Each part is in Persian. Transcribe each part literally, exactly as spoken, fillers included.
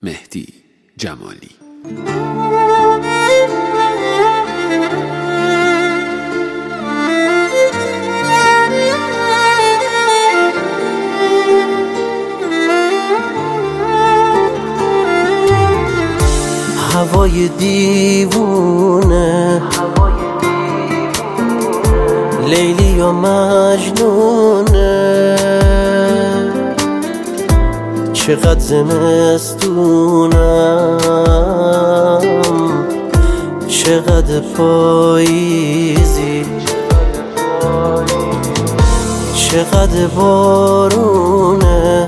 مهدی جمالی. هوای دیوونه لیلی و مجنونه، چقدر زمستونم چقدر پاییزی، چقدر بارونه،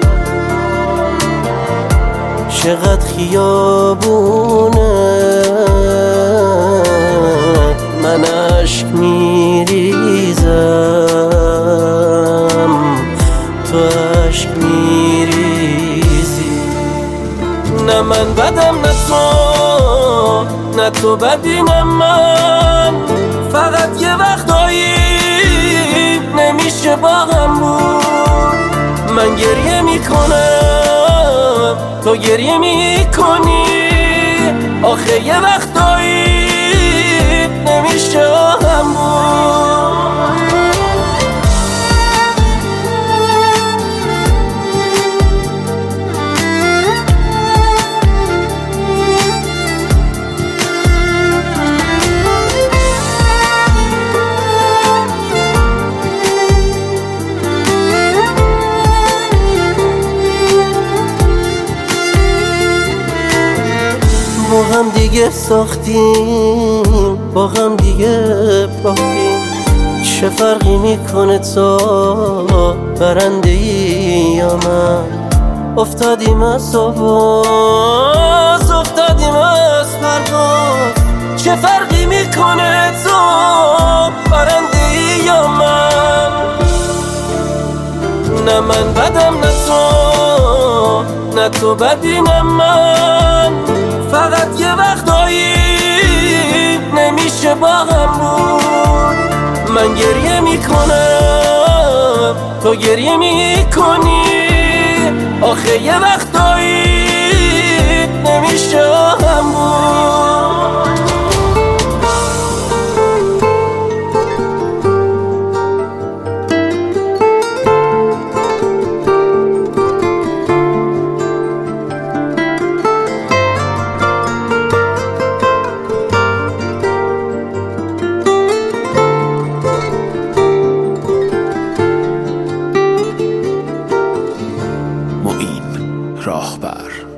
چقدر خیابونه، من عشق میریزم تو عشق میریزی. نه من بدم نه تو، نه تو بدی نه من، فقط یه وقتایی نمیشه با هم بود. من گریه میکنم تو گریه میکنی، آخه یه وقتایی نمیشه هم بود. با هم دیگه ساختیم، با هم دیگه باختیم، چه فرقی میکنه تو برنده ای یا من؟ افتادیم از آواز، افتادیم از پرواز، چه فرقی میکنه تو برنده ای یا من؟ نه من بدم نه تو، نه تو بدی نه من، فقط یه وقتایی نمیشه با هم بود. من گریه میکنم تو گریه میکنی، آخه یه وقتایی نمیشه هم بود. راهبر